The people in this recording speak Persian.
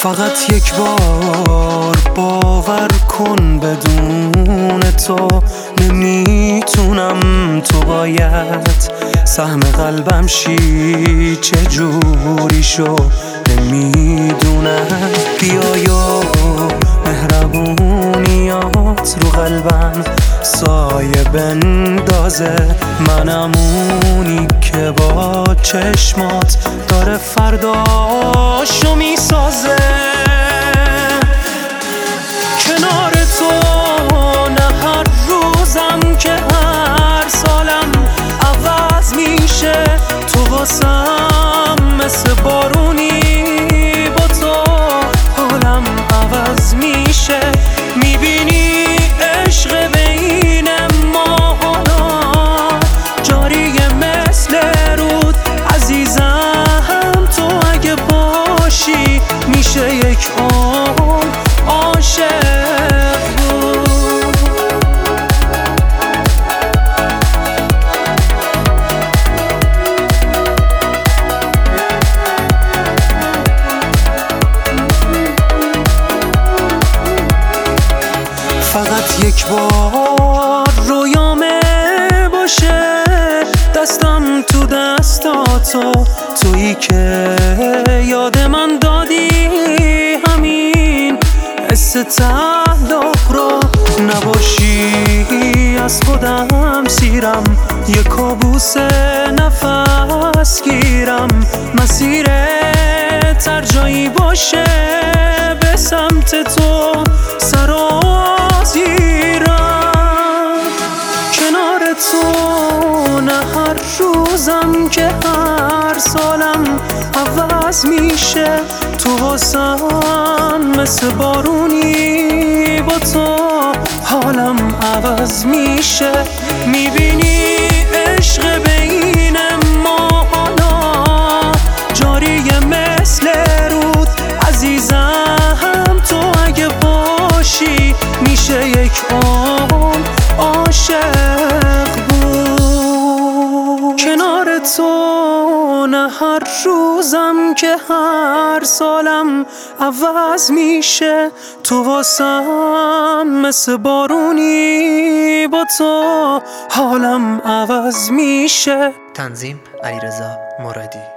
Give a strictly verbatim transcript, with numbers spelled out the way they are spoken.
فقط یک بار باور کن بدون تو نمیتونم. تو باید سهم قلبم شی، چجوری شو نمیدونم. بیایا مهربونیات رو قلبم سایه بندازه، منم اونی که با چشمات داره فرداشو میسازه. کنار تو نه هر روزم که هر سالم عوض میشه. تو واسم مثل بارونی، با تو حالم عوض میشه. میبینی عشق بین ما حالا جاریه مثل رود. عزیزم تو اگه باشی میشه یک عمر عاشق بود. فقط یک بار رویامه باشه، دستم تو دستاتو، تویی که یاد من دادی همین حس تعلق رو. نباشی از خودم سیرم، یه کابوس نفس گیرم. مسیرت هر جایی باشه به سمت تو سرازیرم. کنار تو نه هر روزم که هر سالم عوض میشه. تو واسم مثل بارونی، با تو حالم عوض میشه. میبینی عشق بین ما حالا جاریه مثل رود. عزیزم تو اگه باشی میشه یک عمر عاشق بود. کنار تو نه هر روزم که هر سالم عوض میشه. تو واسم مثل بارونی، با تو حالم عوض میشه. تنظیم علیرضا مرادی.